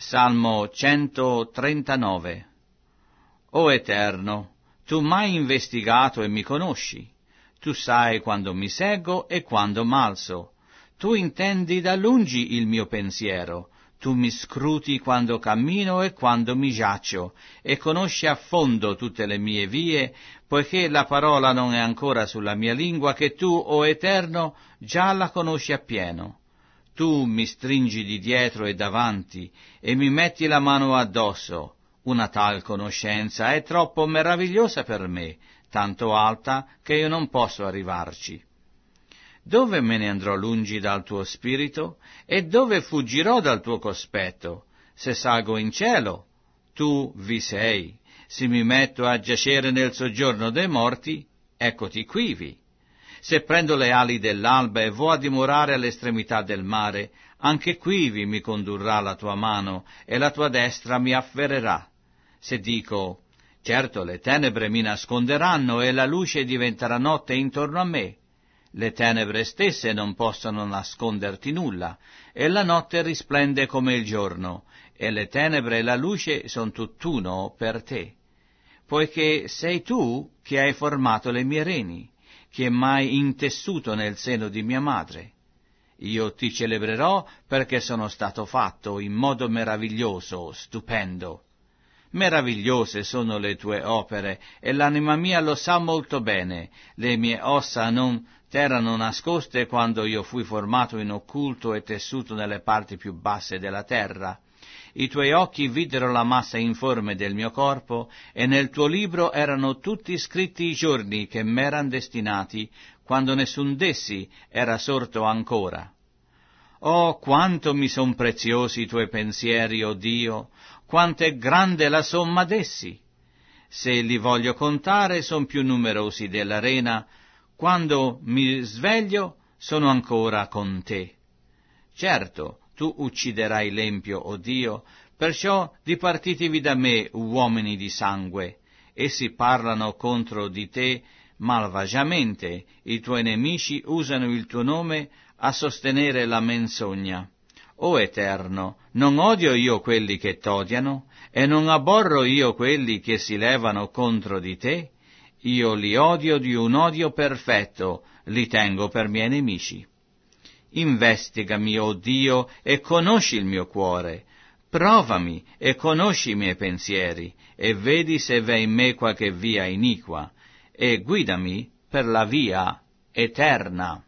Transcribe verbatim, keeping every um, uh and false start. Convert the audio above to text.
Salmo centotrentanove. O Eterno, tu m'hai investigato e mi conosci. Tu sai quando mi seggo e quando m'alzo. Tu intendi da lungi il mio pensiero. Tu mi scruti quando cammino e quando mi giaccio, e conosci a fondo tutte le mie vie, poiché la parola non è ancora sulla mia lingua, che tu, o Eterno, già la conosci appieno. Tu mi stringi di dietro e davanti, e mi metti la mano addosso. Una tal conoscenza è troppo meravigliosa per me, tanto alta che io non posso arrivarci. Dove me ne andrò lungi dal tuo spirito? E dove fuggirò dal tuo cospetto? Se salgo in cielo, tu vi sei. Se mi metto a giacere nel soggiorno dei morti, eccoti quivi. Se prendo le ali dell'alba e vo a dimorare all'estremità del mare, anche quivi mi condurrà la tua mano e la tua destra mi afferrerà. Se dico, certo le tenebre mi nasconderanno e la luce diventerà notte intorno a me. Le tenebre stesse non possono nasconderti nulla, e la notte risplende come il giorno, e le tenebre e la luce son tutt'uno per te. Poiché sei tu che hai formato le mie reni, che m'hai intessuto nel seno di mia madre. Io ti celebrerò perché sono stato fatto in modo meraviglioso, stupendo. Meravigliose sono le tue opere, e l'anima mia lo sa molto bene. Le mie ossa non t'erano nascoste quando io fui formato in occulto e tessuto nelle parti più basse della terra. I tuoi occhi videro la massa informe del mio corpo, e nel tuo libro erano tutti scritti i giorni che m'eran destinati, quando nessun d'essi era sorto ancora. Oh, quanto mi son preziosi i tuoi pensieri, o Dio, quanto è grande la somma d'essi! Se li voglio contare, son più numerosi dell'arena. Quando mi sveglio, sono ancora con te. Certo, tu ucciderai l'empio, o Dio, perciò dipartitevi da me, uomini di sangue. Essi parlano contro di te malvagiamente, i tuoi nemici usano il tuo nome a sostenere la menzogna. O Eterno, non odio io quelli che t'odiano, e non abborro io quelli che si levano contro di te? Io li odio di un odio perfetto, li tengo per miei nemici. Investigami, o Dio, e conosci il mio cuore. Provami e conosci i miei pensieri, e vedi se v'è in me qualche via iniqua, e guidami per la via eterna.